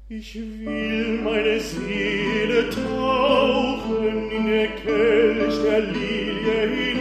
Ich will meine Seele tauchen in der Kelch der Lilie hin.